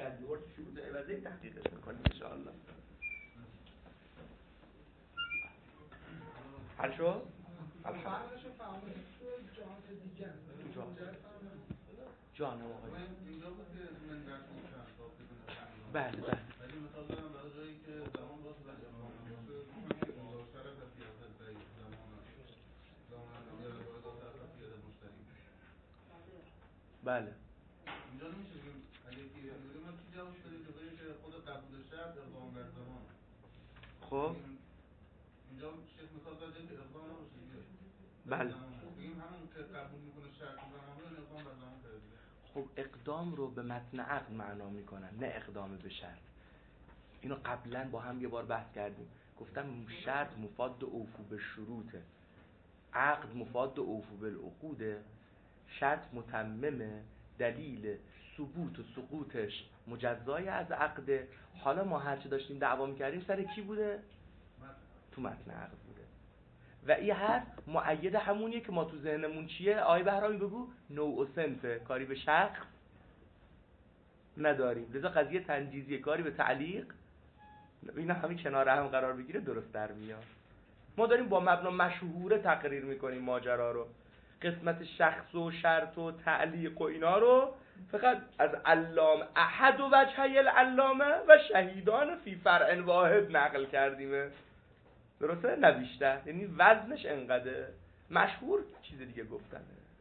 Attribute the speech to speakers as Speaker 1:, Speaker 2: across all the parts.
Speaker 1: دوار شروط عوضی تحقیقش میکنیم انشاءالله. حل شد؟
Speaker 2: فرقشو فهمید تو جهات دیگه
Speaker 1: جانم آقای
Speaker 3: اینجا بود که من درست میکنم
Speaker 1: بله
Speaker 3: ولی مثلا دارم برای جایی که زمان باز و زمان باشه مباشره و پیاده زایی زمان باید و پیاده مشتری
Speaker 1: بله
Speaker 3: اینجا نمیشه بگیم اگه که ما چی جواب داریم که بگیم که خود قبول شرط اقدام بر زمان.
Speaker 1: خب
Speaker 3: اینجا شیخ مثال داده که اقدام نباشه دیگه.
Speaker 1: بله
Speaker 3: بگیم همون که قبول میکنه شرط زمان رو اقدام بر زمان کرده دیگه.
Speaker 1: خب اقدام رو به متن عقد معنا میکنن نه اقدام به شرط. اینو قبلا با هم یه بار بحث کردیم، گفتم شرط مفاد اوفو به شروطه، عقد مفاد اوفو بالعقوده، شرط متممه، دلیل ثبوت و سقوطش مجزای از عقده. حالا ما هرچه داشتیم دعوا میکردیم سر کی بوده؟ تو متن عقد بوده و این حرف مؤید همونیه که ما تو ذهنمون چیه؟ آقای بهرامی بگو نوع و صنفه، کاری به شخص نداریم، لذا قضیه تنجیزیه، کاری به تعلیق. اینا همین کنار هم قرار بگیره درست در میاد. ما داریم با مبنا مشهوره تقریر میکنیم ماجرا رو، قسمت شخص و شرط و تعلیق و اینا رو فقط از علام احد و وجهی العلامه و شهیدان فی فرع واحد نقل کردیم، درسته؟ نه بیشتر، یعنی وزنش انقدر مشهور چیز دیگه گفتنه.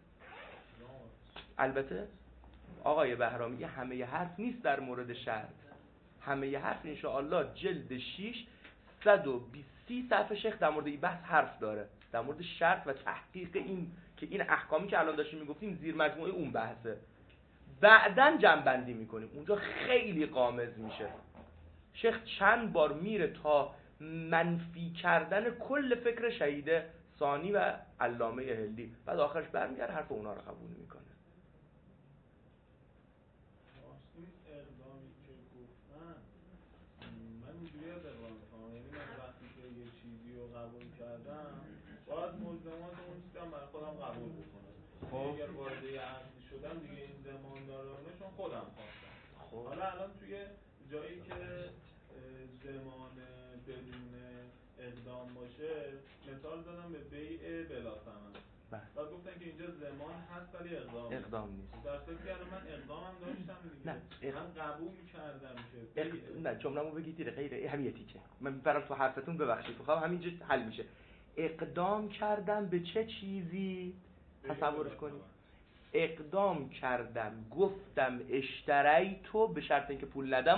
Speaker 1: البته آقای بهرامی همه ی حرف نیست در مورد شرط، همه ی حرف انشاءالله جلد 6 120 صفحه شیخ در مورد این بحث حرف داره، در مورد شرط و تحقیق این که این احکامی که الان داشتیم میگفتیم زیر مجموعه اون بحثه. بعدن جمع‌بندی میکنیم، اونجا خیلی غامض میشه. شیخ چند بار میره تا منفی کردن کل فکر شهید ثانی و علامه هلی، بعد آخرش برمیگرده حرف اونا رو قبول میکنه.
Speaker 4: این اقدامی که گفتن من اینجوری اقدام میکنم، یعنی من وقتی که یه چیزی رو قبول کردم باید ملزمات اون چیزی هم برای خودم قبول بکنم. اگر وارد یه عقدی شدم دیگه این زماندارانشون خودم خواستم. حالا الان توی جایی که زمان بدون اقدام باشه مثال دادم به بیع بلا ثمن و گفتن که اینجا زمان هست ولی اقدام نیست. در صورتی که الان من اقدامم داشتم دیگه، من قبول کردم که
Speaker 1: نه جمله‌مو بگید دیگه، غیر همین تیکه من میبرم تو حرفتون، ببخشید خب همینجا حل میشه. اقدام کردم به چه چیزی؟ تصورش کنید اقدام کردم گفتم اشتری تو به شرط اینکه پول ندم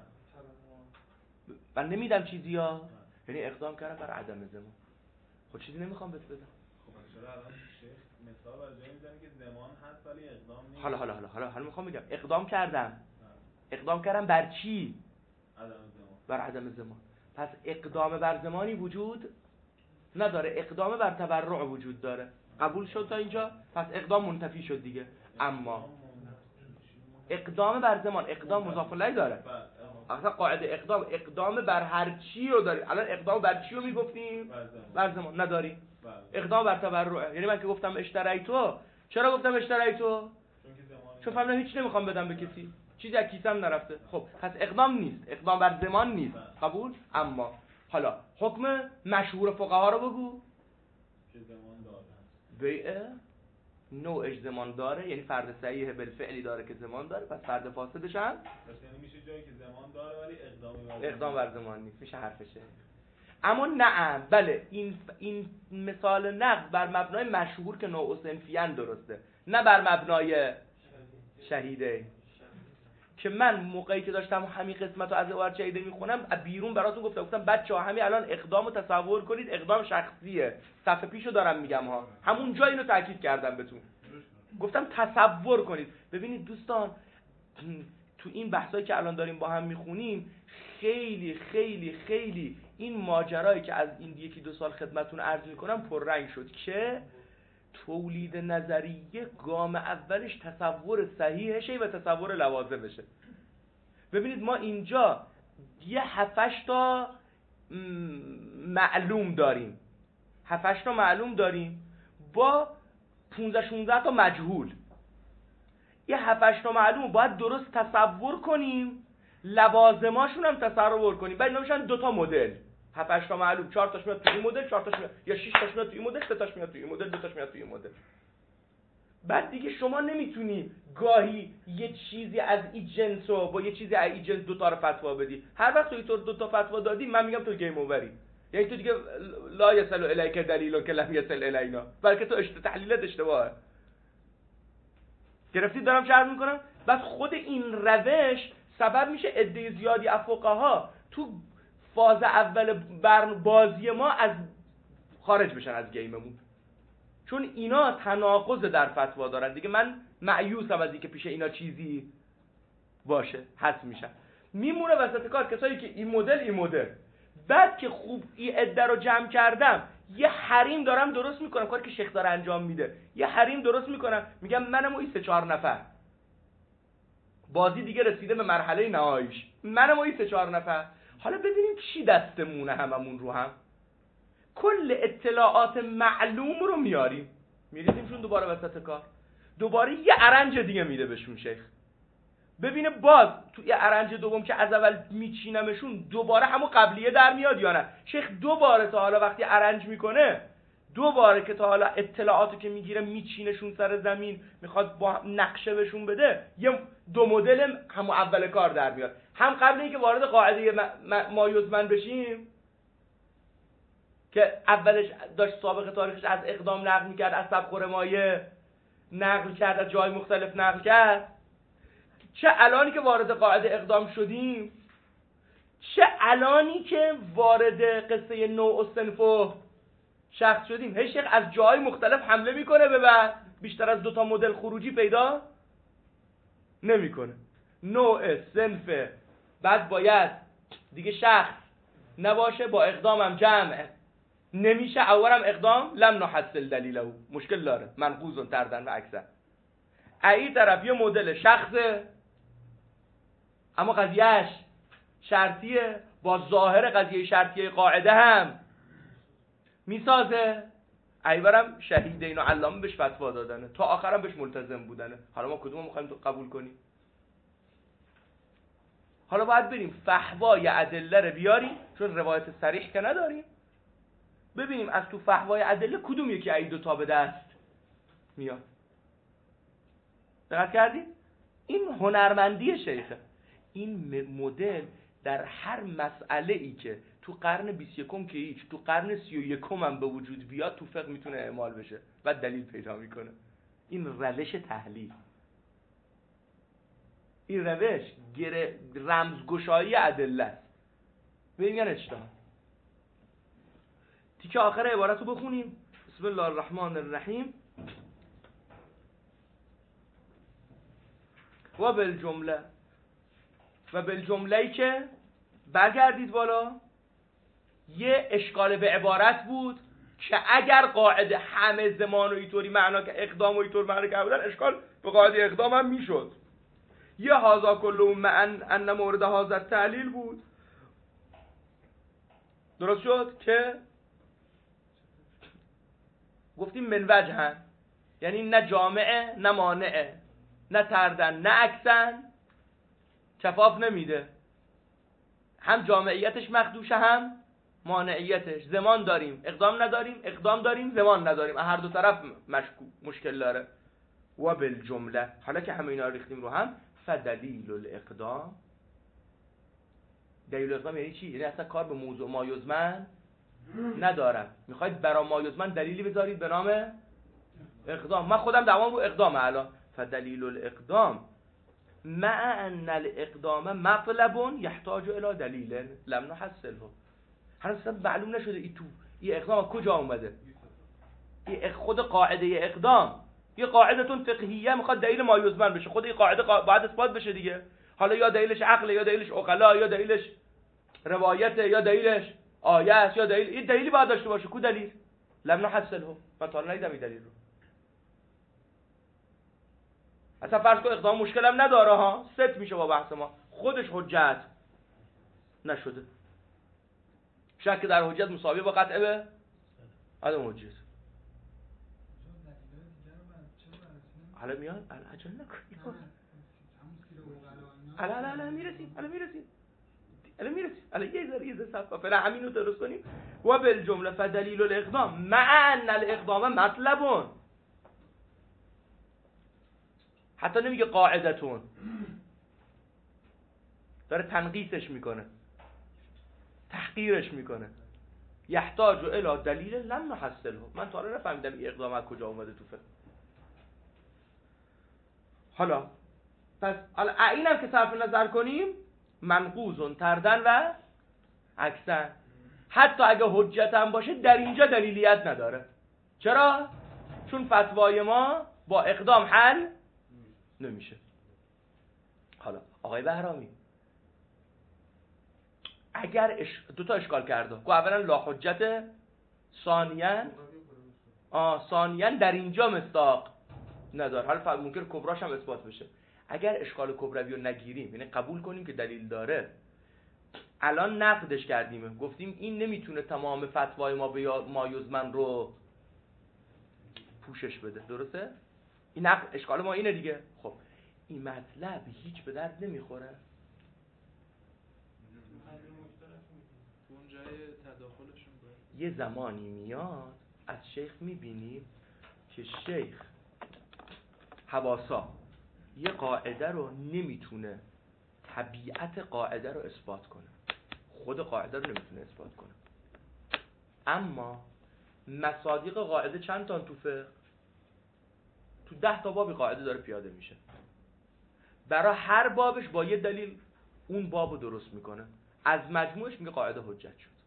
Speaker 1: من نمیدم چیزی ها، یعنی اقدام کردم بر عدم زمان. خب چیزی نمیخوام بهت بدم.
Speaker 4: خب چرا الان شیخ مثال از جایی میزنه که زمان هست ولی اقدام نیست؟
Speaker 1: حالا میخوام بگم اقدام کردم بر چی؟
Speaker 4: عدم زمان.
Speaker 1: بر عدم زمان. پس اقدام بر زمانی وجود نداره، اقدام بر تبرع وجود داره. قبول شد تا اینجا؟ پس اقدام منتفی شد دیگه. اما اقدام بر زمان، اقدام مضاف الیه داره. اصلا قاعده اقدام بر هر چی رو داری. الان اقدام بر چی رو میگفتیم؟ بر زمان نداری. اقدام بر تبرع، یعنی من که گفتم اشتریتو، چرا گفتم اشتریتو؟ چون فهمیدم هیچ نمیخوام بدم به کسی، چیزی از کیسم نرفته. خب پس اقدام نیست، اقدام بر زمان نیست. قبول؟ اما حالا حکم مشهور فقها رو بگو
Speaker 4: که زمان داره.
Speaker 1: بیع نوعش زمان داره، یعنی فرد صحیح بالفعلی داره که زمان داره، پس فرد فاسدش هم
Speaker 4: یعنی میشه جایی که زمان داره ولی
Speaker 1: اقدام بر زمان نیست، میشه حرفشه. اما نه بله این مثال نقد بر مبنای مشهور که نوع صنفیان درسته، نه بر مبنای شهیده. که من موقعی که داشتم همین قسمت رو از عبارت شهیده میخونم بیرون براتون گفتم بچه‌ها همین الان اقدامو تصور کنید، اقدام شخصیه، صفحه پیشو دارم میگم ها، همون جا اینو تاکید کردم بهتون، گفتم تصور کنید. ببینید دوستان تو این بحثایی که الان داریم با هم میخونیم خیلی خیلی خیلی این ماجرایی که از این یکی دو سال خدمتتون عرض میکنم پررنگ شد که تولید نظریه گام اولش تصور صحیحشه و تصور لوازمشه. ببینید ما اینجا یه 7-8 تا معلوم داریم، 7-8 تا معلوم داریم با 15-16 تا مجهول. یه 7-8 تا معلوم باید درست تصور کنیم، لوازماشون هم تصور کنیم. بعد اینا میشن 2 تا مدل. 7-8 تا معلوم، 4 تاش میاد توی این مدل، 4 تاش میاد، یا 6 تاش میاد توی این مدل، 3 تاش میاد توی این مدل، 2 تاش میاد توی این مدل. بعد دیگه شما نمیتونی گاهی یه چیزی از این جنس و با یه چیزی از این جنس 2 تا رو فتوا بدی. هر وقت توی تو 2 تا فتوا دادی من میگم تو گیم اووری. یعنی تو دیگه لا یسل الیک دلیل که لم یسل الینا، بلکه تو تحلیلت اشتباهه. گرفتید دارم شرح میکنم؟ بس خود این روش سبب میشه عده زیادی از فقها تو فاز اول بازی ما از خارج بشن از گیممون، چون اینا تناقض در فتوا دارن دیگه. من مایوسم از اینکه پیش اینا چیزی باشه، حس میشن. میمونه وسط کار کسایی که این مدل بعد که خوب این عده رو جمع کردم یه حریم دارم درست میکنم، کاری که شیخ داره انجام میده، یه حریم درست میکنم، میگم منم و این 3-4 نفر. بازی دیگه رسیده به مرحله نهاییش، منم و این 3-4 نفر. حالا ببینیم چی دستمونه هممون رو هم. کل اطلاعات معلوم رو میاریم، میریزیمشون دوباره وسط کار، دوباره یه ارنج دیگه میده بهشون شیخ، ببینه باز تو یه ارنج دوم که از اول میچینمشون دوباره همون قبلیه در میاد یا نه. شیخ دوباره تا حالا وقتی ارنج میکنه، دوباره که تا حالا اطلاعاتو که میگیره میچینشون سر زمین، میخواد با نقشه بهشون بده، یه 2 مدل همون اول کار در میاد. هم قبل اینکه وارد قاعده مایوزمن بشیم که اولش داشت سابقه تاریخش از اقدام نقل میکرد، از سبخور مایه نقل کرد، از جای مختلف نقل کرد، چه الانی که وارد قاعده اقدام شدیم، چه الانی که وارد قصه نوع و صنف و شخص شدیم، هی شیخ از جای مختلف حمله میکنه به بعد بیشتر از 2 تا مدل خروجی پیدا نمیکنه. نوع صنف بعد باید دیگه شخص نباشه، با اقدامم جمع نمیشه، اولم اقدام لم نحصل دلیله، مشکل داره، منقوض تردن و اکثر. ای طرف یه مدل شخصه اما قضیهش شرطیه، با ظاهر قضیه شرطیه قاعده هم میسازه. ایورم شهیدین و علامه بهش فتوا دادنه، تا آخرم بهش ملتزم بودنه. حالا ما کدوم میخوایم قبول کنیم؟ حالا باید بریم فحوای ادله رو بیاریم، چون روایت صریح که نداریم، ببینیم از تو فحوای ادله کدوم یکی ای 2 تا به دست میاد. دقت کردید؟ این هنرمندی شیخه. این مدل در هر مسئله ای که تو قرن 21 که هیچ، تو قرن 31 هم به وجود بیاد، تو فقه میتونه اعمال بشه و دلیل پیدا میکنه. این روش تحلیل، این روش رمزگشایی ادله است. میگن اجتهاد. تیکه آخر عبارت رو بخونیم. بسم الله الرحمن الرحیم. و بالجمله‌ای که برگردید بالا، یه اشکال به عبارت بود که اگر قاعده همه زمان و اینطوری معنا که اقدام و اینطور معنا که بودن، اشکال به قاعده اقدام هم میشد. یه هازا کلهم معن ان مورد هازا تعلیل بود. درست شد که گفتیم من وجهن، یعنی نه جامعه نه مانعه، نه تردن نه عکسن، کفاف نمیده، هم جامعیتش مخدوشه هم مانعیتش. زمان داریم اقدام نداریم، اقدام داریم زمان نداریم، هر دو طرف مشکل داره. و بالجمله، حالا که همه اینا رو ریختیم رو هم، فدلیل الاقدام، دلیل اقدام یعنی چی؟ یعنی اصلا کار به موضوع مایزمن ندارم، میخواید برای مایزمن دلیلی بذارید به نام اقدام. من خودم دوام رو اقدام الان. فدلیل الاقدام مع ان الاقدام مطلب یحتاج الى دلیل لم نحصله. هنوز معلوم نشده این اقدام کجا اومده. این خود قاعده اقدام یه قاعدتون فقهیه میخواد دلیل مایزمن بشه، خود این قاعده باید اثبات بشه دیگه. حالا یا دلیلش عقل، یا دلیلش عقلا، یا دلیلش روایت، یا دلیلش آیه، یا این دلیلی باید داشته باشه. کو دلیل؟ لم نحصله. من تا ندیدم این دلیل رو. اصلا فرض کن اقدام مشکلم نداره ها، ست میشه با بحث ما، خودش حجت نشده. شک در حجت مساوی با قطع به عدم حجت. حالا میاد عجله نکن.
Speaker 2: همون
Speaker 1: الان میرسیم الان یه ذره صفحه فعلا همینو درست کنیم. و بالجمله فدلیل الاقدام مع ان الاقدام مطلبون، حتی نمیگه قاعدتون، داره تنقیصش میکنه، تحقیرش میکنه. یحتاج الی دلیل لم نحصله. من تا الان نفهمیدم این اقدام از کجا اومده تو فقه. حالا پس اینم که صرف نظر کنیم منقوض تردن و عکسن، حتی اگه حجت هم باشه در اینجا دلیلیت نداره. چرا؟ چون فتوای ما با اقدام حل نمیشه. حالا آقای بهرامی اگر دو تا اشکال کرده، گو اولا لا حجت، ثانیاً در اینجا مصداق نداره. حالا ممکن کبراش هم اثبات بشه. اگر اشکال کبروی رو نگیریم، یعنی قبول کنیم که دلیل داره، الان نقدش کردیم، گفتیم این نمیتونه تمام فتوای ما به مایزمن رو پوشش بده، درسته؟ این نقد اشکال ما اینه دیگه. خب این مطلب هیچ به درد نمیخوره.
Speaker 5: اون جای تداخلشون
Speaker 1: یه زمانی میاد از شیخ میبینیم که شیخ حواسا یه قاعده رو نمیتونه طبیعت قاعده رو اثبات کنه، خود قاعده رو نمیتونه اثبات کنه، اما مصادیق قاعده چند تا تو فقه؟ تو 10 تا بابی قاعده داره پیاده میشه، برای هر بابش با یه دلیل اون بابو درست میکنه، از مجموعش میگه قاعده حجت شد.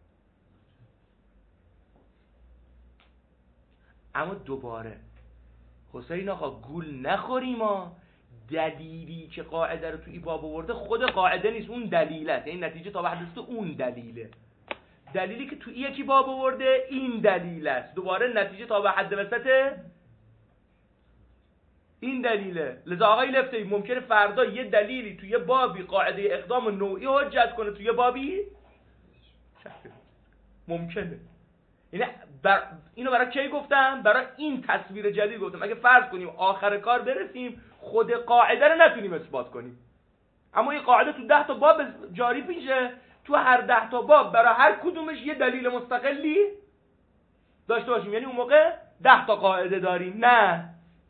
Speaker 1: اما دوباره حسین آقا گول نخوریم، ما دلیلی که قاعده رو تو این باب آورده خود قاعده نیست، اون دلیله، یعنی نتیجه تا بعد است اون دلیله. دلیلی که تو یکی باب آورده این دلیل است، دوباره نتیجه تا به حد وسط این دلیله. لذا آقای لفتی ممکنه فردا یه دلیلی توی بابی قاعده اقدام نوعی حجت کنه، توی بابی ممکنه. اینو برای کی گفتم؟ برای این تصویر جدید گفتم. اگه فرض کنیم آخر کار برسیم خود قاعده رو نتونیم اثبات کنیم، اما این قاعده تو 10 تا باب جاری میشه، تو هر 10 تا باب برای هر کدومش یه دلیل مستقلی داشته باشیم، یعنی اون موقع 10 تا قاعده داریم، نه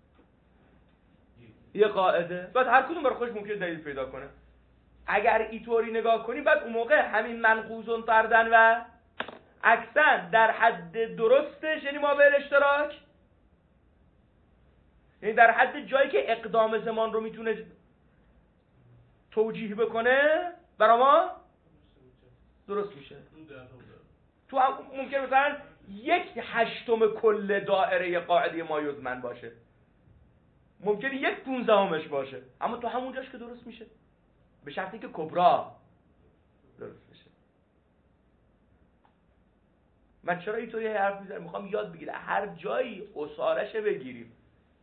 Speaker 1: یه قاعده. بعد هر کدوم برای خودش ممکنه دلیل پیدا کنه. اگر اینطوری نگاه کنیم بعد اون موقع همین منقوض طردن و عکسن در حد درستش، یعنی ما به اشتراک، یعنی در حد جایی که اقدام زمان رو میتونه توجیه بکنه برای ما درست میشه. تو هم ممکن مثلا 1/8 کل دائره قاعده مایزمن باشه، ممکنه 1/15 باشه، اما تو همون جاش که درست میشه، به شرطی که کبرا درست میشه. من چرا اینطوری حرف میزنم؟ میخوام یاد بگیره هر جایی اصارش بگیریم،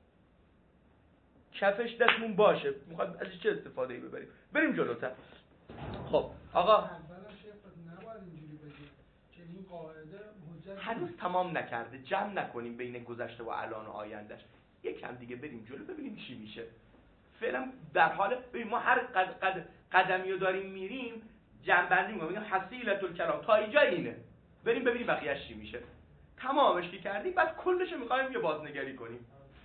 Speaker 1: کفش دستمون باشه، میخوام ازش چه استفاده ای ببریم. بریم جلوتر. خب آقا
Speaker 2: نباید اینجوری بگیم که این قاعده حجت
Speaker 1: هنوز تمام نکرده، جمع نکنیم بین گذشته و الان و آیندهش، یکم دیگه بریم جلو ببینیم چی میشه. فعلا در حال ببین ما هر قدمی رو داریم میریم جمع بندی میگیم حصیلة الکلام تا اینجا اینه، بریم ببینیم بقیه‌اش چی میشه. تمامش که کردیم بعد کلش رو می‌خوایم یه بازنگری کنیم.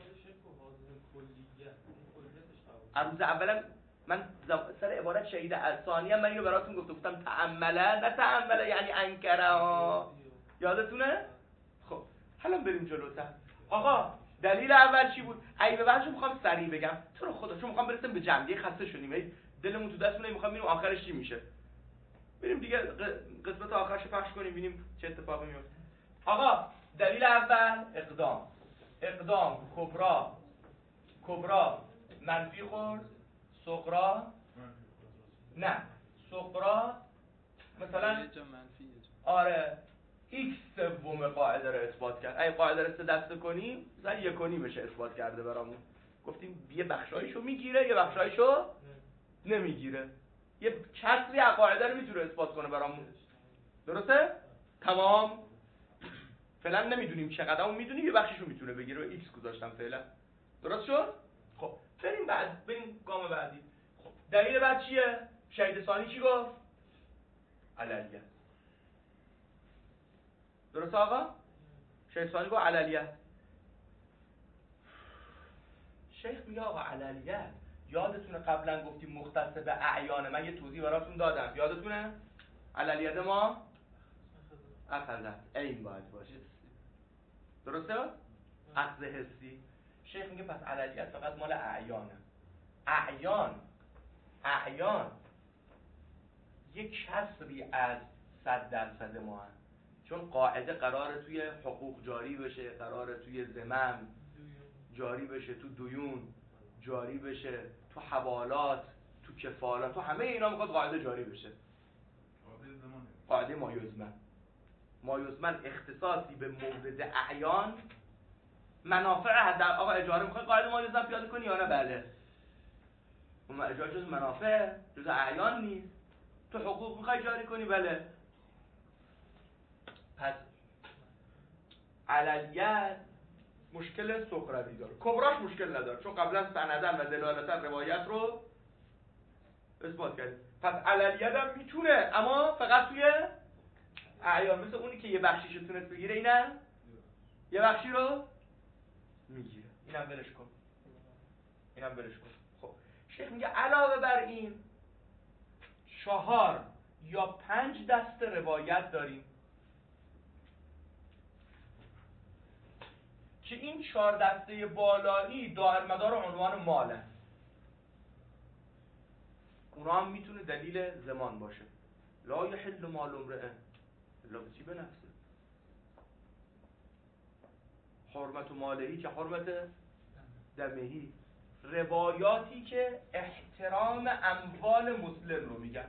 Speaker 1: عروض اولا من سر عبارت شهید از ثانیه من اینو براتون گفتم تأمله، نه تأمله یعنی انکره ها، یادتونه؟ خب حالا بریم جلوتر. آقا دلیل اول چی بود؟ ای به بعدش میخوام سریع بگم تو رو خدا، چون میخوام برسیم به جمعی، خسته شدیم دلمون تو دستمونه، میخوام ببینیم آخرش چی میشه. بریم دیگه قسمت آخرش پخش کنیم ببینیم چه اتفاقی میفته. آقا دلیل اول اقدام کبرا منفی خورد، صغرا نه، صغرا مثلا آره x سوم قاعده رو اثبات کرد. اگه قاعده رو 3 دسته کنیم مثلا 1.5 بشه اثبات کرده برامون. گفتیم یه بخشایشو میگیره یه بخشایشو نمیگیره، یه کسری از قاعده رو میتونه اثبات کنه برامون، درسته؟ تمام. فعلا نمیدونیم چقدر، اون میدونیم یه بخشیشو میتونه بگیره و x گذاشتم فعلا. درست شد؟ خب بریم گام بعدی. خب دلیل بعد چیه؟ شهید ثانی چی گفت؟ عللیت. درست آقا؟ شهید ثانی گفت عللیت. شیخ میگه آقا عللیت یادتونه قبلا گفتیم مختص به اعیان، من یه توضیح براتون دادم، یادتونه؟ عللیت ما اخذت این باید باشه، درسته؟ اخذ حسی. شیخ میگه پس عللیت فقط مال اعیانه. اعیان یک کسری از 100% ما هم. چون قاعده قراره توی حقوق جاری بشه، قراره توی ذمم جاری بشه، تو دیون جاری بشه، تو حوالات، تو کفالات، تو همه اینا میخواد قاعده جاری بشه. قاعده مایزمن اختصاصی به مورد اعیان منافع در آقا اجاره میخوای قاعده مایزمن پیاده کنی یا نه؟ بله. اون اجاره جز منافع جز اعیان نیست. تو حقوق میخوای جاری کنی؟ بله. پس عللیت مشکل سخروی داره، کبراش مشکل نداره چون قبلا سندن و دلالتا روایت رو اثبات کردیم. پس عللیت هم میتونه، اما فقط توی اعیان. مثل اونی که یه بخشیشو تونست بگیره، اینم یه بخشی رو میگیره، اینم ولش کن. خب شیخ میگه علاوه بر این 4 یا 5 دسته روایت داریم که این 4 دسته بالایی دائرمدار عنوان ماله. اونا هم میتونه دلیل زمان باشه. لا یحل مال امرئ الا به نفسه. حرمت مالهی که حرمت دمهی. روایاتی که احترام اموال مسلم رو میگن.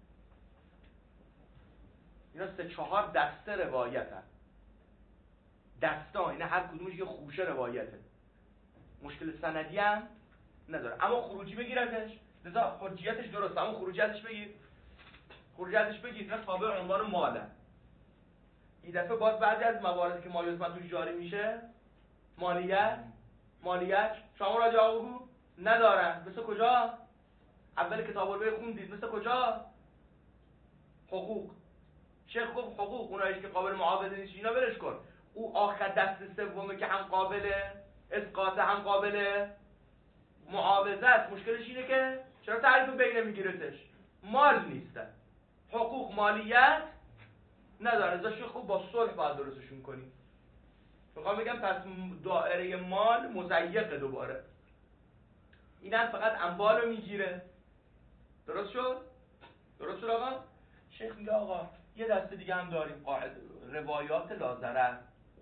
Speaker 1: اینا 3-4 دسته روایت هست. دستا اینا هر کدومش یه خوشه روایته، مشکل سندی هم نداره، اما خروجی بگیر ازش، لذا حجیتش درسته، اما خروجی ازش بگیر اینا تابع عنوان ماله. این دفعه باز بعضی از مواردی که مایزمن توش جاری میشه مالیت شما راجع بگو ندارن. مثل کجا؟ اول کتاب البیع خوندید. مثل کجا؟ حقوق. شیخ گفت حقوق اونایش که قابل معاوضه نیست اینا ولش کن. او آخر دست سومه که هم قابل اسقاط هم قابل معاوضه است. مشکلش اینه که چرا تعریف بین میگیرتش؟ مال نیستن. حقوق مالیت نداره. ازش خوب با صلح باید درستشون کنی. میخوام بگم پس دائره مال مضیقه دوباره. اینم فقط اموال رو میگیره. درست شد آقا؟ شیخ میگه آقا یه دسته دیگه هم داریم، قاعده روایات لاضرر.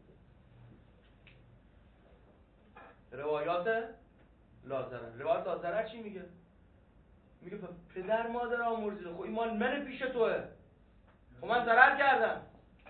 Speaker 1: روایات لاضرر چی میگه؟ میگه پدر مادر آمرزیده، خب این مال من پیش توه، خب من ضرر کردم.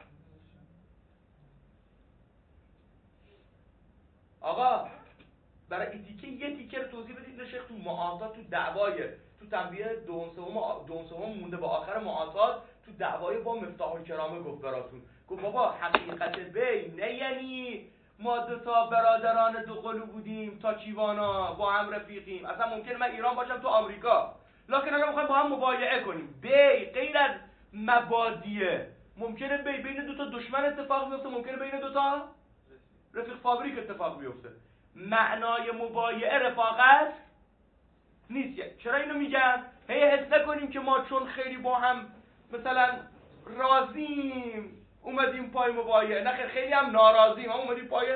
Speaker 1: آقا برای این تیکه یه تیکه رو توضیح بدید. شیخ تو معاطات، تو تنبیه دوم مونده با آخر معاطات، تو دعوای با مفتاح الکرامه گفت براتون. گفت بابا حقیقت بی نه یعنی ما 2 تا برادران 2 قلو بودیم تا کیوانا با هم رفیقیم. اصلا ممکنه من ایران باشم تو آمریکا، لکن الان میخوایم با هم مبایعه کنیم. بی غیر از مبادیه. ممکنه بین 2 تا دشمن اتفاق بیفته، ممکنه بین 2 تا رفیق فابریک اتفاق بیفته. معنای مبایعه رفاقت نیست. چرا اینو میگم؟ حس نکنیم که ما چون خیلی با هم مثلا راضیم اومدیم پای مبایعه. نه خیلی هم ناراضیم، هم اومدیم پای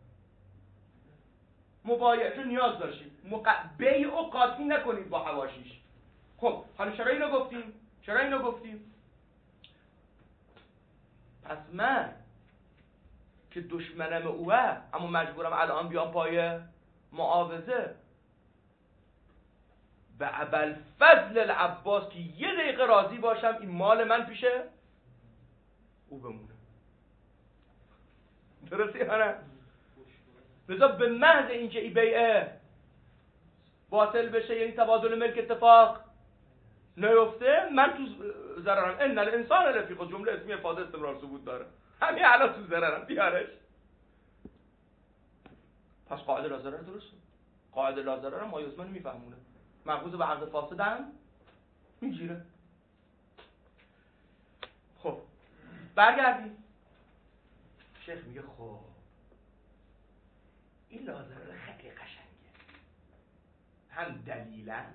Speaker 1: مبایعه چون نیاز داشتیم. بیع و قاطی نکنید با حواشیش. خب حالا چرا اینو گفتیم؟ پس من که دشمنم اوه اما مجبورم الان بیام پای معاوضه، به ابوالفضل العباس که 1 دقیقه راضی باشم این مال من پیشه او بمونه. درسته یا نه؟ لذا به محض اینکه این بیعه باطل بشه، یعنی تبادل ملک اتفاق نیفته، من تو ضررم. ان الانسان لفی خسر، جمله اسمی افاده استمرار ثبوت داره. همین الان تو ضررم بیارش. پس قاعده لا ضرر درسته. قاعده لازره رو مایوسمن میفهمونه، مخوض به عقد فاسدم میگیره. خب برگردیم. شیخ میگه خب این لازره خیلی قشنگه، هم دلیلا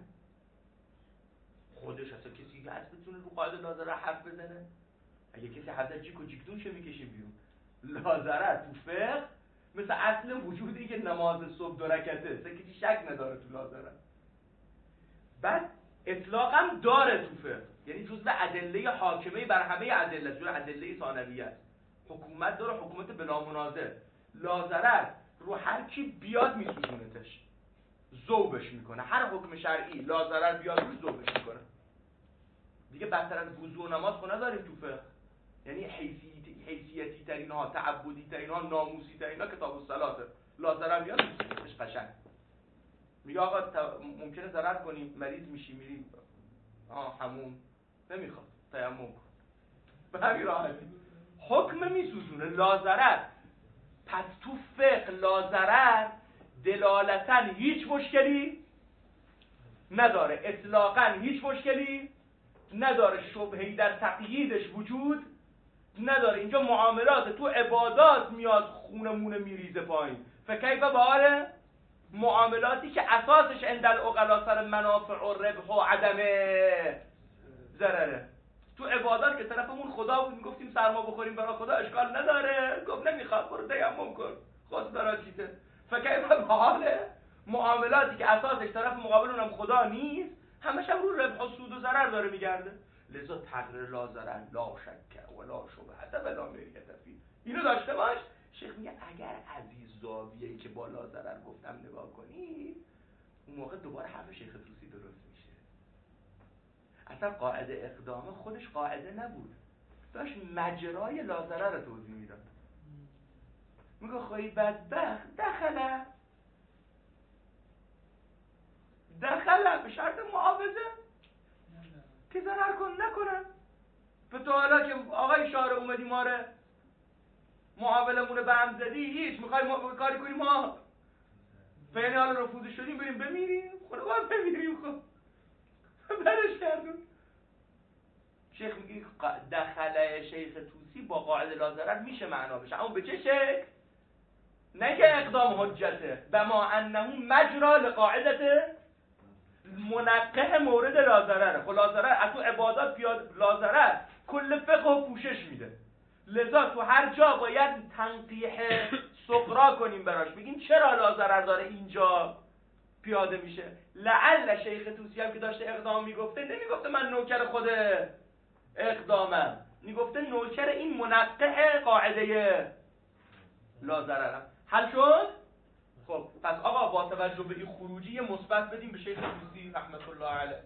Speaker 1: خودش اصلا کسی که هست بتونه رو قاعده لازره حرف بزنه، اگه کسی حد جیک و جیکدون شه میکشیم بیرون. لازره تو فقه مثل اصل وجودی که نماز صبح 2 رکعته، کسی شک نداره تو لازره. بعد اطلاق هم داره تو فقه، یعنی جزء ادله حاکمه بر همه ادله، جزء ادله ثانویه است. حکومت داره، حکومت بلا منازع. لازره رو هر کی بیاد میسوزونتش، ذوبش میکنه. هر حکم شرعی لازره بیاد روش ذوبش میکنه. دیگه بدتر از وضو و نماز خو نداریم تو فقه. یعنی حیثیتی ترین ها، تعبدی ترین ها، ناموسی ترین ها کتاب الصلاته. لازره بیاد میسوزونتش قشنگ. میگه آقا ممکنه ضرر کنیم، مریض میشی، میریم حموم، نمیخواد تیمم کن، به همین راحتی حکم میسوزونه. لازرر پس تو فقه لازرر دلالتاً هیچ مشکلی نداره، اطلاقاً هیچ مشکلی نداره، شبهه‌ای در تقییدش وجود نداره. اینجا معاملات تو عبادات میاد خونمونه میریزه پایین، فکیف باره معاملاتی که اساسش عند العقلا سر منافع و ربح و عدم ضرره. تو عبادات که طرفمون خدا بود میگفتیم سرما بخوریم برای خدا اشکال نداره، گفت نمیخواد برو تیمم کن خود داره چیته. فکر به حال معاملاتی که اساسش طرف مقابل اونم خدا نیست، همش هم رو ربح و سود و ضرر داره میگرده. لذا تقریر لا ضرر لا شک ولا شبهه ولا مریه فی. اینو داشته باش. شیخ میگه اگر عزیز زاویه‌ای که بالا ضرر گفتم نگاه کنی، اون موقع دوباره حرف شیخ طوسی درست میشه. اصلا قاعده اقدامه خودش قاعده نبود، داشت مجرای لا ضرر رو توضیح میداد. میگه خواهی بدبخت دخله به شرط محافظه که ضرر نکنن. به تو حالا که آقای شارع اومدی ماره معاملمونه به هم زدی، هیچ میخوای ما کاری کنیم ما فیلی حالا رفوزی شدیم بریم بمیریم، خونه باید بمیریم. خب برش کردون. شیخ میگه دخله شیخ طوسی با قاعده لا ضرر میشه معنا بشه، اما به چه شکل؟ نه که اقدام حجته، بما انه مجرا لقاعدته منقه مورد لا ضرر. خب لا ضرر از تو عبادات بیاد، لا ضرر کل فقه و پوشش میده. لذا تو هر جا باید تنقیح صغرا کنیم براش، بگیم چرا لا ضرر داره اینجا پیاده میشه. لعل شیخ طوسی هم که داشته اقدام میگفته نمیگفته من نوکر خود اقدامم، میگفته نوکر این منقح قاعده لا ضررم. حل شد؟ خب پس آقا با توجه به این خروجی مثبت بدیم به شیخ طوسی رحمت الله علیه.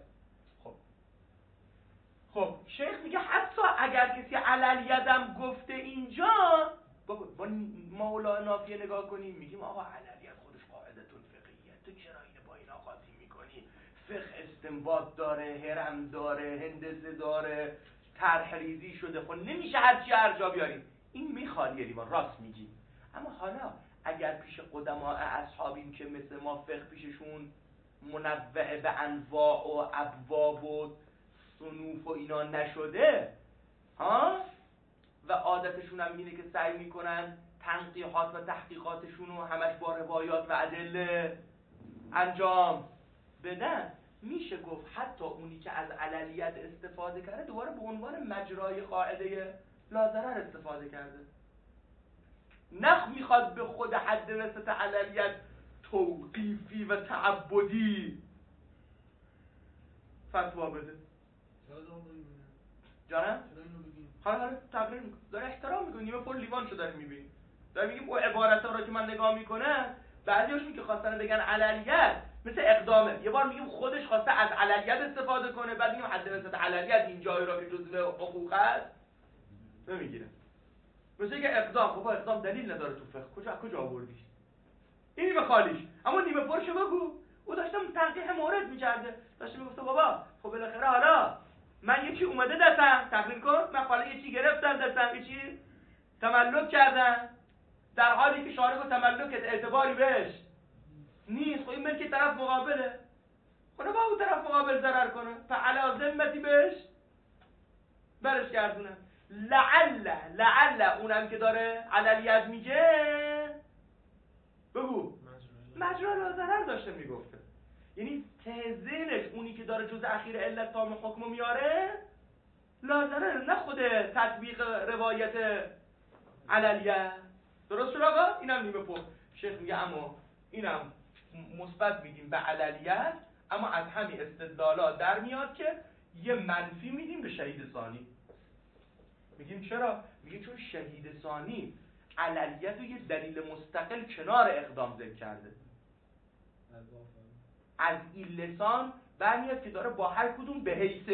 Speaker 1: خب شیخ میگه حتی اگر کسی علل یدم گفته اینجا، با مولا نافیه نگاه کنیم میگیم آقا علل ید خودش قاعدتون فقهیه، تو چرا اینو با اینا قاطی میکنی؟ فقه استنباط داره، هرم داره، هندسه داره، طرح ریزی شده، خب نمیشه هرچی هر جا بیاریم. این میخوالیه لیوان، راست میگی. اما حالا اگر پیش قدماء اصحابیم که مثل ما فقه پیششون منوع به انواع و ابواب و صنوف و اینا نشده و عادتشون هم اینه که سعی میکنن تنقیحات و تحقیقاتشون رو همش با روایات و ادله انجام بدن، میشه گفت حتی اونی که از عللیت استفاده کرده دوباره به عنوان مجرای قاعده لا ضرر استفاده کرده. نخ میخواد به خود حد رسط عللیت توقیفی و تعبدی فتوا بده. جانم؟ حالا تقریر میکنه، داره احترام میکنه، نیمه پر لیوان شو داره میبینی، داره میگیم او عبارت ها رو که من نگاه میکنم بعضیاشون که خواستن بگن عللیت مثل اقدامه، یه بار میگیم خودش خواسته از عللیت استفاده کنه، بعد میگیم حد وسط عللیت این جایی را که جزء حقوق است نمیگیره. مثل که اقدام، خب اقدام دلیل نداره تو فقه، کجا آوردیش؟ این نیمه خالیش، اما نیمه پرشو بگو. او داشتم تنقیح مورد میکرده، داشته میگفته بابا خب بالاخره حالا من یه چی اومده دستم تقریر کن، من حالا یه چی گرفتم دستم، یه چی تملک کردم، در حالی که شارع و تملکت اعتباری بهش نیست. خب این ملک طرف مقابله، خب با اون طرف مقابل ضرر کنه، فعلا ذمتی بهش برش گردونن. لعل اونم که داره عللیت میگه بگو مجرا لا ضرر داشته میگفته، یعنی تهذینش اونی که داره جز اخیر علت تام حکمو میاره لا ضرر، نه خود تطبیق روایت عللیت. درست شد آقا؟ اینم نیمه پر. شیخ میگه اما اینم مثبت میدیم به عللیت، اما از همین استدلالا در میاد که یه منفی میدیم به شهید ثانی. میگیم چرا؟ میگیم چون شهید ثانی عللیت رو یه دلیل مستقل کنار اقدام ذکر کرده. از این لسان برمیاد که داره با هر کدوم به حیث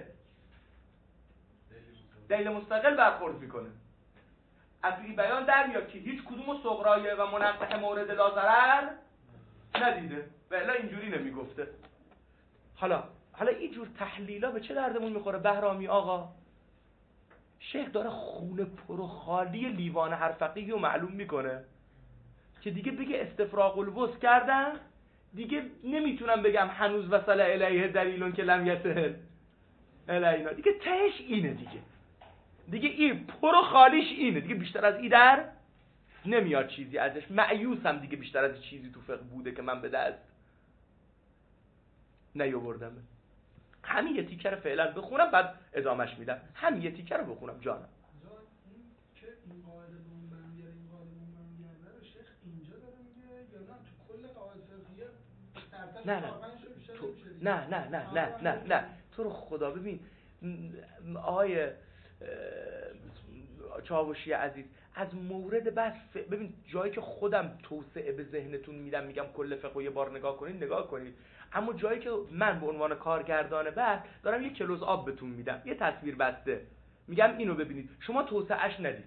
Speaker 1: دلیل مستقل برخورد میکنه. از این بیان در میاد که هیچ کدوم صغرایه و منقح مورد لا ضرر ندیده و الا اینجوری نمیگفته. حالا این جور تحلیلا به چه دردمون میخوره بهرامی آقا؟ شیخ داره خونه پرو خالی لیوان هر فقیهی رو معلوم میکنه که دیگه بگه استفراغ الوس کردن، دیگه نمیتونم بگم هنوز وصل الیه دلیلون که لم یصل الینا، دیگه تهش اینه، دیگه این پرو خالیش اینه، دیگه بیشتر از این در نمیاد چیزی ازش. مایوسم دیگه بیشتر از چیزی تو فقه بوده که من به دست نیاوردم. همین یه تیکه رو فعلا بخونم بعد ادامهش میدم. همین یه تیکه رو بخونم جانم.
Speaker 2: این که این قاعده به اون برمیگره، این قاعده به اون برمیگره رو شیخ اینجا داره میگه یا نه تو کل قواعد فقهیه
Speaker 1: نه تو رو خدا ببین آقای چاوشی عزیز، از مورد بس ببین جایی که خودم توسعه به ذهنتون میدم میگم کل فقه رو یه بار نگاه کنید، اما جایی که من به عنوان کارگردان بحث دارم یه کلوز آب بهتون میدم، یه تصویر بسته، میگم اینو ببینید، شما توسعه‌اش ندید،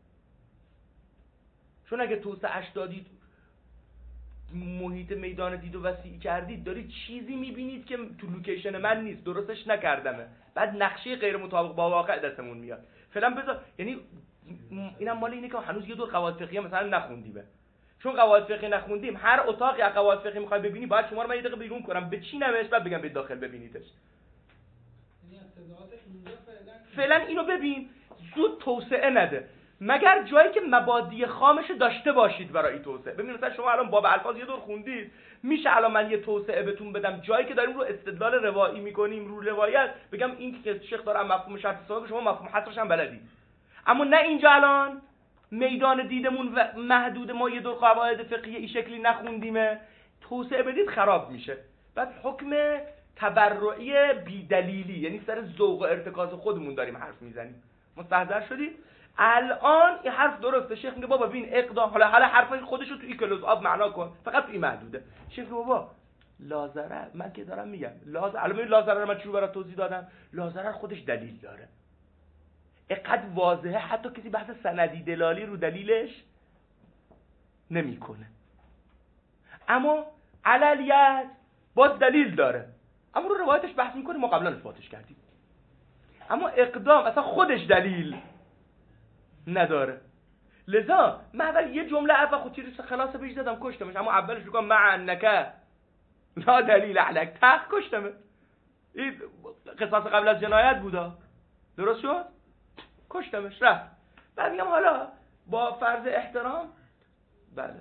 Speaker 1: چون اگه توسعه‌اش دادید محیط میدان دید و وسیع کردید دارید چیزی میبینید که تو لوکیشن من نیست، درستش نکردمه، بعد نقشه غیر مطابق با واقع دستمون میاد. فعلا بذار، یعنی اینم مال اینه که هنوز یه دور قواعد فقهیه مثلا نخوندیم، چون قواعد فقهی نخوندیم هر اتاقی از قواعد فقهی میخوای ببینی باید شما رو من یه دقیقه بیرون کنم بچینمش بعد بگم به داخل ببینیدش.
Speaker 2: یعنی اطلاعات اینجا
Speaker 1: فعلا اینو ببین، زود توسعه نده مگر جایی که مبادی خامش داشته باشید برای توسعه. ببین مثلا شما الان باب الفاظ یه دور خوندید، میشه الان من یه توسعه بهتون بدم جایی که داریم رو استدلال روایی میکنیم رو روایت بگم این که شیخ داره مفهوم شرط ثابت شما مفهوم حصرش هم بلدید، اما نه اینجا الان میدان دیدمون محدود، ما یه دور قواعد فقهی این شکلی نخوندیمه، توسعه بدید خراب میشه. بعد حکم تبرعی بی دلیلی، یعنی سر ذوق و ارتکاز خودمون داریم حرف میزنیم. مستحضر شدید؟ الان این حرف درسته. شیخ میگه بابا ببین اقدام، حالا حرف خودشو تو این کلوز آب معنا کن، فقط تو این محدوده. شیخ میگه بابا لازره، من که دارم میگم لازره من چجوری برات توضیح دادم؟ لازره خودش دلیل داره، اینقدر واضحه حتی کسی بحث سندی دلالی رو دلیلش نمیکنه. اما عللیت باز دلیل داره، اما رو روایتش بحث میکنه، ما قبلا اثباتش کردیم. اما اقدام اصلا خودش دلیل نداره. لذا من اول یه جمله اول خود چیزی خلاصه بهش زدم کشتمش، اما اولش بگم مع انک لا دلیل علیک تق کشتمه. این قصاص قبل از جنایت بودا، درست شد؟ کشتمش رفت. بعد میگم حالا با فرض احترام بله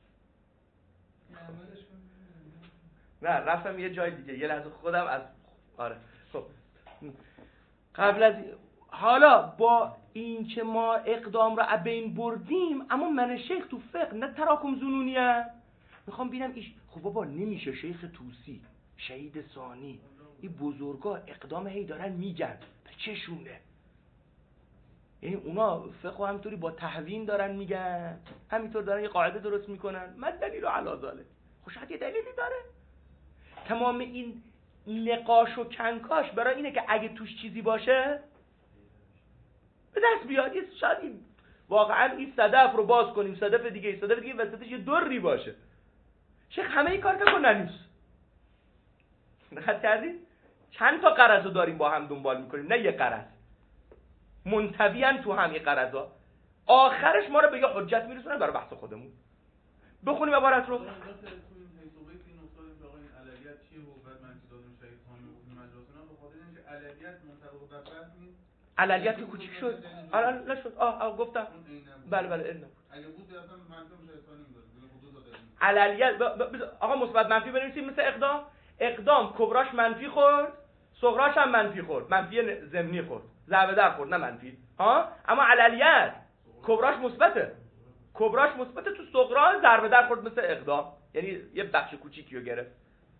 Speaker 1: نه رفتم یه جای دیگه، یه لحظه خودم از خب قبل از حالا با این که ما اقدام را بین بردیم، اما من شیخ تو فقه نه تراکم زنونیه، میخوام ببینم ایش خب بابا نمیشه شیخ توسی شهید ثانی این بزرگا اقدام هی دارن میگن به چشونه، یعنی اونا فقه همینطوری با تهوین دارن میگن، همینطور دارن یه قاعده درست میکنن، من دلیل علی ذالک. خب شاید یه دلیلی داره. تمام این نقاش و کنکاش برای اینه که اگه توش چیزی باشه به دست بیاد. شاید این واقعا این صدف رو باز کنیم، صدف دیگه وسطش یه دری باشه. شیخ همه این کار نکنه نیست. دقت کردید؟ چند تا غرض رو داریم با هم دنبال میکنیم، نه یه غرض. منطویان تو همین غرضا، آخرش ما رو به یه حجت میرسونن برای بحث خودمون. بخونیم عبارت رو.
Speaker 3: عللیت منطبق بر فرد نیست.
Speaker 1: عللیت کوچیک شد. الان نشد. گفتم. بله علم.
Speaker 3: اگه بود اصلا منطق میشه ثانی می‌داد. حدود داده.
Speaker 1: عللیت آقا مثبت منفی بنویسیم مثل اقدام کبراش منفی خورد، صغراش هم منفی خورد، منفی ضمنی خورد، ضربه در خورد نه منفی. اما عللیت کبراش مثبته. کبراش مثبته، تو صغرا ضربه در خورد مثل اقدام، یعنی یه بخش کوچیکی رو گرفت.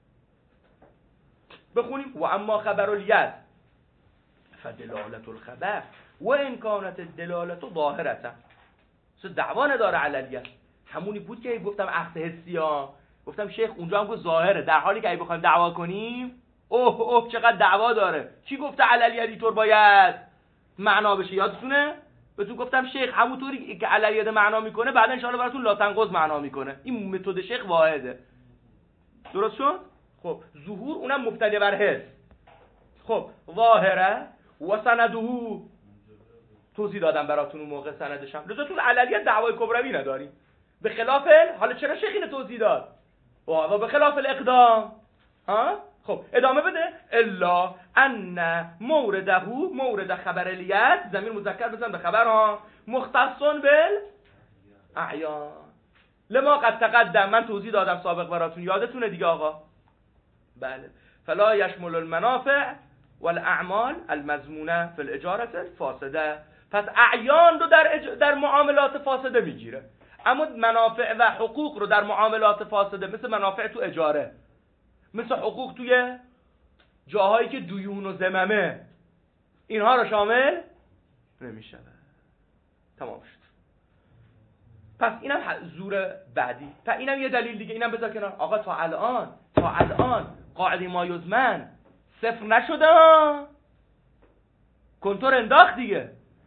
Speaker 1: بخونیم و اما خبر الید فدلالت الخبر و ان کانت الدلالت ظاهرة. دعوا نداره عللیت، همونی بود که گفتم اخذ حسی ها، گفتم شیخ اونجا هم گفت ظاهره، در حالی که اگه بخوایم دعوا کنیم اوه چقدر دعوا داره. کی گفته عللیت اینطور باید معنا بشه؟ یادتونه بهتون گفتم شیخ همونطوری که عللیت معنا میکنه بعدا ان شاء الله براتون لاتنقض معنا میکنه. این متد شیخ واحده. درست شد؟ خب ظهور اونم مبتنی بر حس. خب ظاهره و سنده توضیح دادم براتون اون موقع سندش هم. لذا تو عللیت دعوای کبروی نداریم. به خلاف حالا چرا شیخ اینو توضیح داد؟ و به خلاف الاقدام. خب ادامه بده. الا ان مورد خبر الیت، ضمیر مذکر بزن به خبر ها، مختصون بالاعیان. لما قد تقدم، من توضیح دادم سابق براتون، یادتونه دیگه آقا؟ بله. فلا یشمل المنافع والاعمال المضمونه فی الاجاره الفاسده. پس اعیان رو در معاملات فاسده میگیره، اما منافع و حقوق رو در معاملات فاسده، مثل منافع تو اجاره، مثل حقوق توی جاهایی که دیون و ذممه، اینها رو شامل نمیشه. تمام شد. پس اینم زور بعدی. تا اینم یه دلیل دیگه، اینم بذار کنار. آقا تا الان قاعده ما یزمن صفر نشده ها، کنتور انداخت دیگه،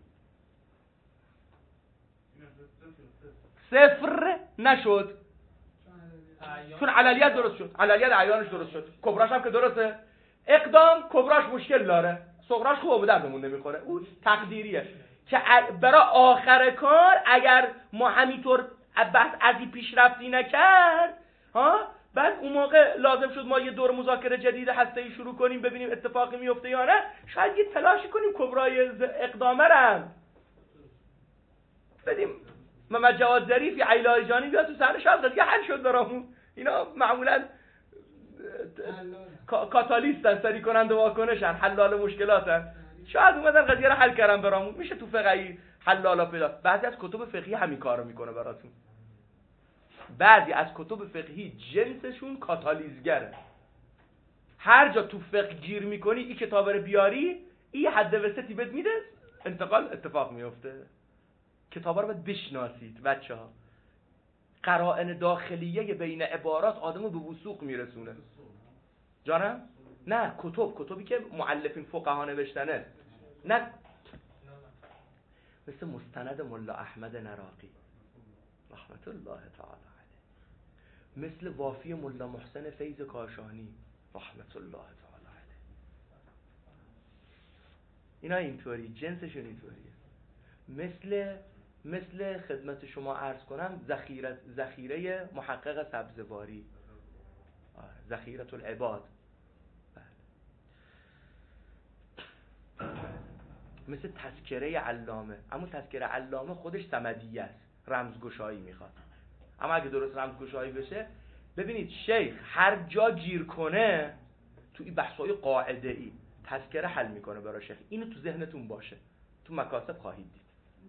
Speaker 1: صفر نشد چون عللیت درست شد، عللیت عیانش درست شد، کبراش هم که درسته. اقدام کبراش مشکل داره، صغراش خوبه به دردمون نمیخوره، اون تقدیریه که برای آخر کار اگر ما همینطور بحث ازی پیشرفتی نکرد بعد اون موقع لازم شد ما یه دور مذاکره جدید هسته‌ای شروع کنیم ببینیم اتفاقی میفته یا نه، شاید یه تلاشی کنیم کبرای اقدامه رم بدیم. محمد جواد ظریفی عیلای جانی بیاد تو صحنه، شاید دیگه حل شد برامون. اینا معمولا کاتالیستن، سری کننده واکنشن، حلال مشکلاتن. شاید اومدن قضیه رو حل کردن برامون. میشه تو فقهی حلالا پیدا. بعضی از کتب فقهی همین کارو میکنه براتون. بعضی از کتب فقهی جنسشون کاتالیزگره. هر جا تو فقه گیر میکنی این کتاب رو بیاری، این حد وسطی بهت میده، انتقال اتفاق میفته. کتابا رو باید بشناسید بچه‌ها. قرائن داخلیه بین عبارات آدمو به وثوق میرسونه. جانم؟ نه، کتبی که مؤلفین فقها نوشتنه. نه مثل مستند ملا احمد نراقی رحمت الله تعالی علیه، مثل وافی ملا محسن فیض کاشانی رحمت الله تعالی علیه. اینا اینطوری، جنسشون اینطوریه. مثل خدمت شما عرض کنم ذخیره محقق سبزواری، ذخیرة العباد، مثل تذکره علامه. اما تذکره علامه خودش صمدیه است، رمزگشایی میخواد. اما اگه درست رمزگشایی بشه، ببینید شیخ هر جا گیر کنه تو این بحث‌های قاعده‌ای تذکره حل میکنه برای شیخ. اینو تو ذهنتون باشه، تو مکاسب خواهید دید.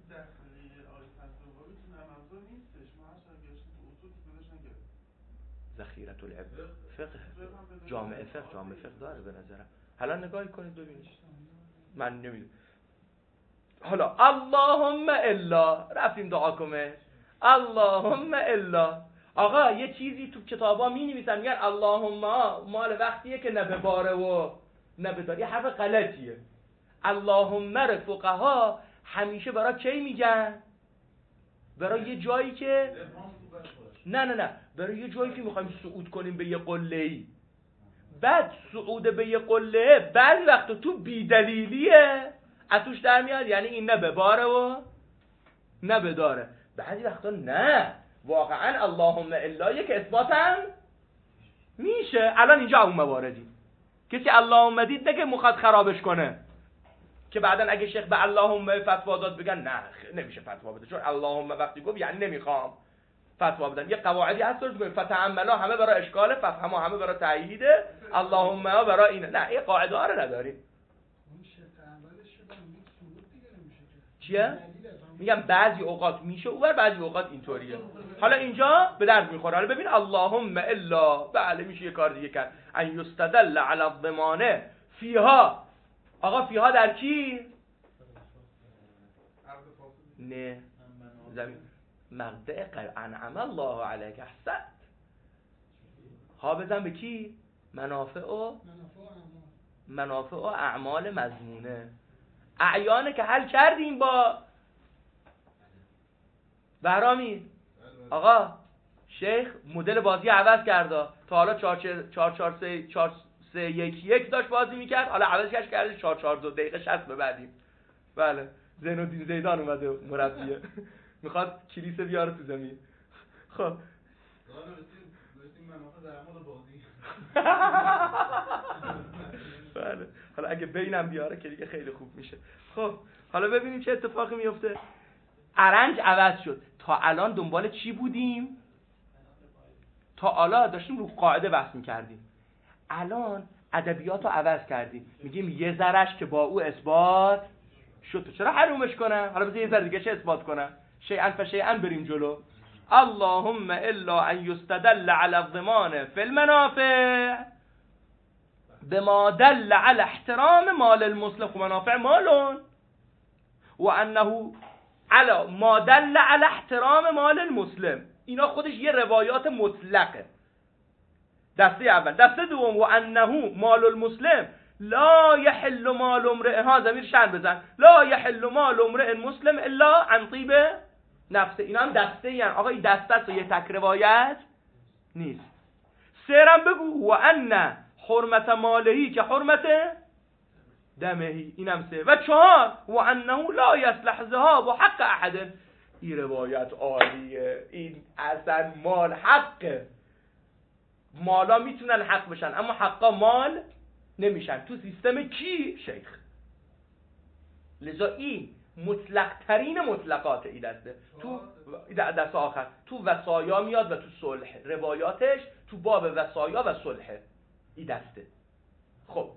Speaker 1: ذخیرة العباد فقه، جامعه فقه داره به نظرم. حالا نگاهی کنید ببینید. من نمیدونم. حالا اللهم الا رفتیم دعا کنه. اللهم الا آقا یه چیزی تو کتابا می نویسن میگن اللهم مال وقتیه که نه بباره و نه بدار. یه حرف غلطیه. اللهم رو فقها همیشه برای کی میگن؟ برای یه جایی که نه برای یه جایی که میخوایم صعود کنیم به یه قله‌ای. بعد صعود به یه قله بعضی وقتا تو بی‌دلیلیه اتوش در میاد، یعنی این نه بباره و نه بداره. بعضی وقتا نه، واقعا اللهم الا یک اثباتم میشه. الان اینجا اون مواردی کسی اللهم دید نگه میخواد خرابش کنه، که بعدن اگه شیخ به اللهم فتوا داد بگن نه نمیشه فتوا بده، چون اللهم وقتی گفت یعنی نمیخوام فتوا بدن. یه قواعدی هست درست میگه فتعملا همه برای اشکال، ففهما همه برای تاییده، اللهم ها برای اینه. نه این قاعده ها رو نداریم.
Speaker 2: اون شرط اولش شده میگه سقوط دیگه نمیشه که.
Speaker 1: چیه؟ میگم بعضی اوقات میشه اوور، بعضی اوقات اینطوریه. حالا اینجا به درد میخوره. حالا ببین اللهم الا، بله میشه یه کار دیگه کرد. ان یستدل علی الضمان فیها. آقا فیها در کی؟ نه زمین مقطع انعم الله علیک احسنت. ها بزن به کی؟ منافع و اعمال مضمونه. اعیانه که حل کردیم با بهرامی. آقا شیخ مدل بازی عوض کرده، تا حالا 4-4-3-1-1 داشت بازی میکرد، حالا عوضش کرده 4-4-2 دقیقه 60 به بعدیم. بله زینالدین زیدان اومده مربیه میخواد کلیسه بیاره تو زمین. خب بله حالا اگه بینم بیاره که دیگه خیلی خوب میشه. خب حالا ببینیم چه اتفاقی میفته. ارنج عوض شد. تا الان دنبال چی بودیم؟ تا حالا داشتیم رو قاعده بحث میکردیم، الان ادبیات رو عوض کردیم، میگیم یه ذرش که با او اثبات شد چرا حرومش کنم؟ حالا بذار یه ذره دیگه چه اثبات کنم؟ شیئا فشیئا بریم جلو. اللهم الا ان یستدل علی الضمان فی المنافع بما دل علی احترام مال المسلم. خب منافع مالون و انه علی ما دل علی احترام مال المسلم. اینا خودش یه روایات مطلقه. دسته اول. دسته دوم و انه مال المسلم لا یحل مال امرئ، ها ضمیر شأن بزن، لا یحل مال امرئ مسلم الا عن طیب نفسه. اینا هم دسته یعنی آقا این دسته است و یه تک روایت نیست. سرم بگو و ان حرمت مالهی که حرمت دمهی، اینم سه. و چهار و انه لا یصلح ذهاب و حق احد. این روایت عالیه. این اصلا مال حقه. مالا میتونن حق بشن اما حقا مال نمیشن. تو سیستم کی؟ شیخ. لذا این مطلق ترین مطلقات این دسته. تو دست آخر تو وصایا میاد و تو صلح. روایاتش تو باب وصایا و صلح این دسته. خب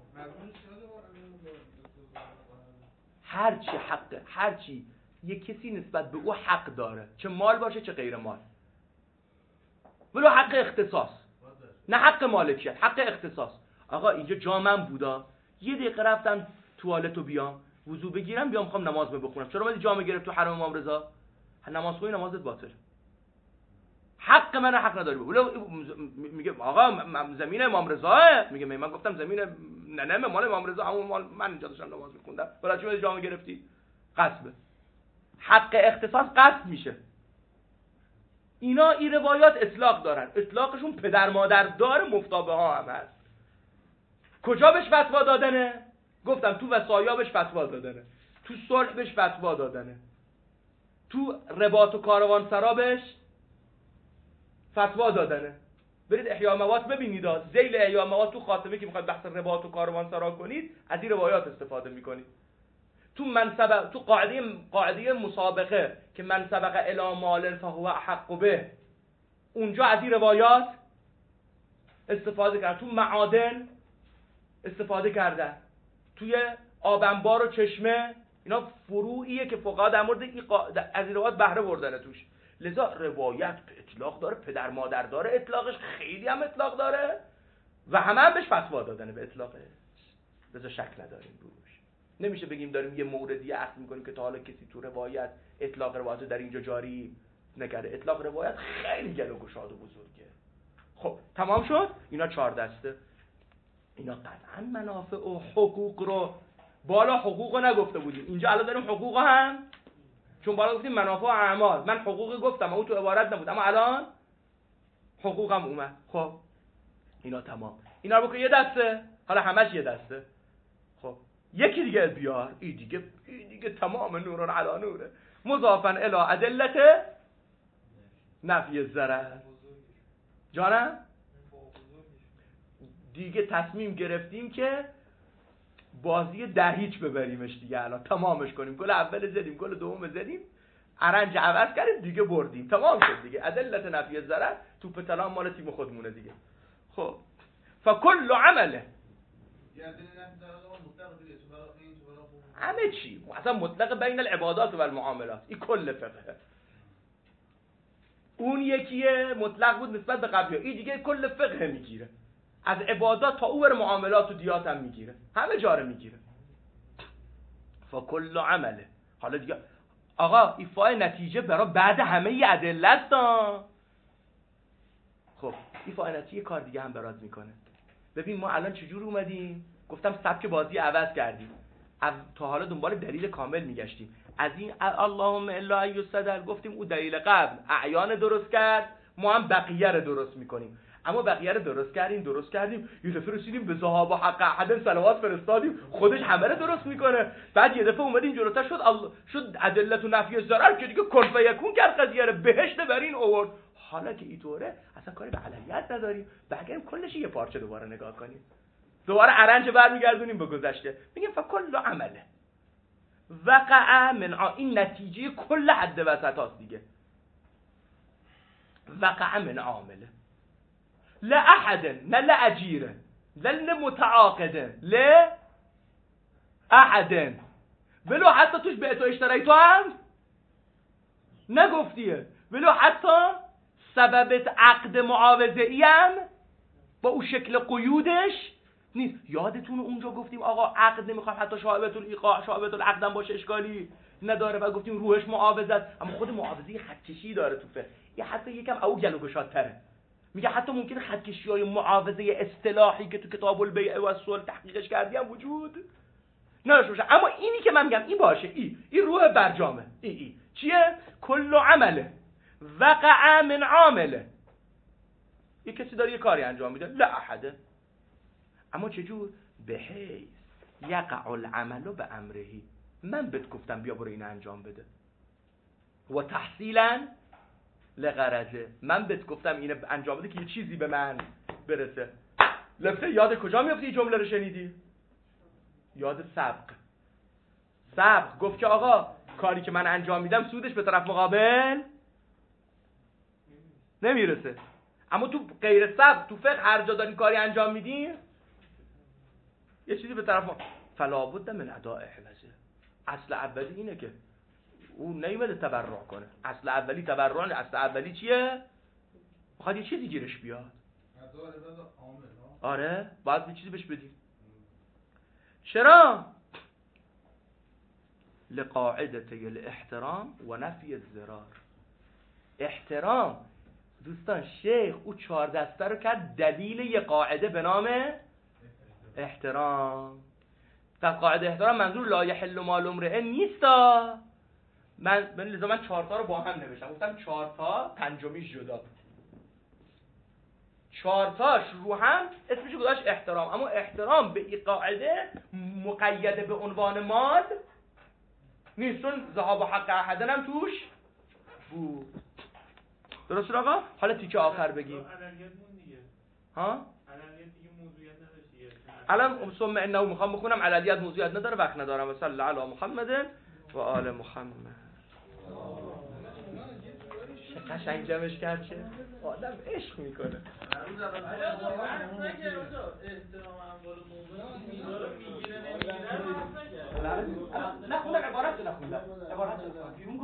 Speaker 1: هرچی حقه، هرچی یک کسی نسبت به او حق داره، چه مال باشه چه غیر مال، ولو حق اختصاص، نه حق مالکیت، حق اختصاص. آقا اینجا جا من بودا، یه دقیقه رفتم توالتو بیام وضو بگیرم بیام میخوام نماز بخونم، چرا اومدی جامو گرفت تو حرم امام رضا؟ نماز خوندی نمازت باطل. حق من حق نداری. میگه آقا زمین امام رضاه، میگه من گفتم زمین نه مال امام رضا، همون مال من اینجا داشتم نماز میخوندم، برای چی اومدی جامو گرفتی؟ غصبه. حق اختصاص غصب میشه. اینا این روایات اطلاق دارن، اطلاقشون پدر مادر دار مفتابه ها هم هست. کجا بهش فتوا دادنه؟ گفتم تو وصایا بهش فتوا دادنه، تو صلح بهش فتوا دادنه، تو رباط و کاروانسرا بهش فتوا دادنه. برید احیاء مواد ببینید، ذیل احیاء مواد تو خاتمه که میخواید بحث رباط و کاروانسرا کنید از این روایات استفاده میکنید. تو منسبق، تو قاعده مسابقه که من سبق الی مال فهو احق به، اونجا از این روایات استفاده کردن. تو معادن استفاده کردن، توی آب انبار و چشمه، اینا فروعیه که فقها در مورد از این روایات بهره بردنه توش. لذا روایت اطلاق داره، پدر مادر داره، اطلاقش خیلی هم اطلاق داره و همه بهش فتوا دادنه به اطلاقه. لذا شک نداریم روش. نمیشه بگیم داریم یه موردی اخذ میکنیم که تا حالا کسی تو روایت اطلاق روایت در اینجا جاری نکرده. اطلاق روایت خیلی گل و گشاد و بزرگه. خب تمام شد. اینا 4 دسته. اینا قطعا منافع و حقوق رو، بالا حقوق رو نگفته بودیم، اینجا الان داریم حقوق هم، چون بالا گفتیم منافع و اعمال. من حقوق گفتم اون تو عبارت نبود، اما الان حقوق هم اومد. خب اینا تمام. اینا رو بکن یه دسته. حالا همش یه دسته. خب یکی دیگه بیار. این دیگه تمام نوران علی نوره. مضافن الی ادلت نفی الضرر. جانم دیگه تصمیم گرفتیم که بازی 10-0 ببریمش دیگه، الان تمامش کنیم، گل اول زدیم، گل دوم زدیم، ارنج عوض کردیم دیگه، بردیم، تمام شد دیگه. ادلت نفی ضرر، توپ طلا مال تیم خودمونه دیگه. خب فکل عمله، همه چی اصلا مطلق بین العبادات و المعاملات، این کل فقه. اون یکیه مطلق بود نسبت به قبلی، این دیگه کل فقه میگیره، از عبادات تا اوور معاملات و دیات هم میگیره، همه جاره میگیره. فکل عمله. حالا دیگه آقا ایفای نتیجه برای بعد همه ادله است. خب ایفای نتیجه کار دیگه هم براز میکنه. ببین ما الان چجور اومدیم؟ گفتم سبک بازی عوض کردیم، تا حالا دنبال دلیل کامل میگشتیم. از این اللهم الا یصدر گفتیم او دلیل قبل اعیان درست کرد، ما هم بقیه رو درست میکنیم. اما بقیه رو درست کردیم یه دفعه رسیدیم به ذهاب حق احد صلوات فرستادیم، خودش همه رو درست میکنه. بعد یه دفعه اومدیم جلوتر شد ادله و نفی ضرر که دیگه کن فیکون کرد قضیه رو، بهشت برین آورد. حالا که اینطوره اصلا کاری به عللیت نداریم، برگردیم کلش یه پارچه دوباره نگاه کنیم، دوباره ارنج برمیگردونیم به گذشته، میگیم فکل عمله وقع من این نتیجه کل حد وسط هاست دیگه. وقع من عامله لأحد، نه لأجیره، نه لمتعاقده، لأحد، ولو حتی توش به تو اشترایی تو هم نگفتیه، ولو حتی سبب عقد معاوضه ای هم با اون شکل قیودش نیست. یادتون اونجا گفتیم آقا عقد نمیخوام حتی شعبة الایقاع شعبة العقد هم باشه اشکالی نداره، و گفتیم روحش معاوضه است، اما خود معاوضه خطکشی داره تو فقه، یه حتی یکم او گلو گشادتره. میگه حتی ممکنه خطکشی‌های معاوضه اصطلاحی که تو کتاب البیع و الصلح تحقیقش کردی هم وجود نداشته باشه، اما اینی که من میگم این باشه، این روح برجامه. ای چیه؟ کل عمله وقع من عامله. یه کسی داره یه کاری انجام میده، لا احده، اما چجور؟ به حیث یقع العمل به امرهی، من بهت گفتم بیا برو این انجام بده، و تحصیلا لغرضه، من بهت گفتم اینو انجام بده که یه چیزی به من برسه. لفته یاد کجا میفتی این جمله رو شنیدی؟ یاد سبق گفت که آقا کاری که من انجام میدم سودش به طرف مقابل نمیرسه، اما تو غیر سبق تو فقه هر جا دارین کاری انجام میدین یه چیزی به طرف فلا بد من اداء احوزه. اصل اولی اینه که اون نیومده تبرع کنه، اصل اولی تبرع، اصل اولی چیه؟ میخواد یه چیزی گیرش بیاد. آره باید یه چیزی بهش بدی. چرا؟ لقاعدته الاحترام و نفی الضرار. احترام دوستان، شیخ او 4 دسته رو کرد دلیل یه قاعده به نام احترام. در قاعده احترام منظور لا یحل مال امرئ نیستا. لذا من 4 تا رو با هم نوشتم، گفتم 4 تا پنجمیش جدا بود، 4 تاش رو هم اسمش گذاشت احترام، اما احترام به این قاعده مقید به عنوان مال نیست، چون ذهاب حق احدن هم توش بود. درست آقا؟ حالا تیکه آخر بگیم. ها؟ الان ثم انه میخوام بخونم، عللیت موضوعیت نداره، وقت ندارم. و صلی علی محمد و آل محمد. چه قشنگ جمعش کرد، چه آدم عشق میکنه. نه خونه عبارت نخوندم، عبارت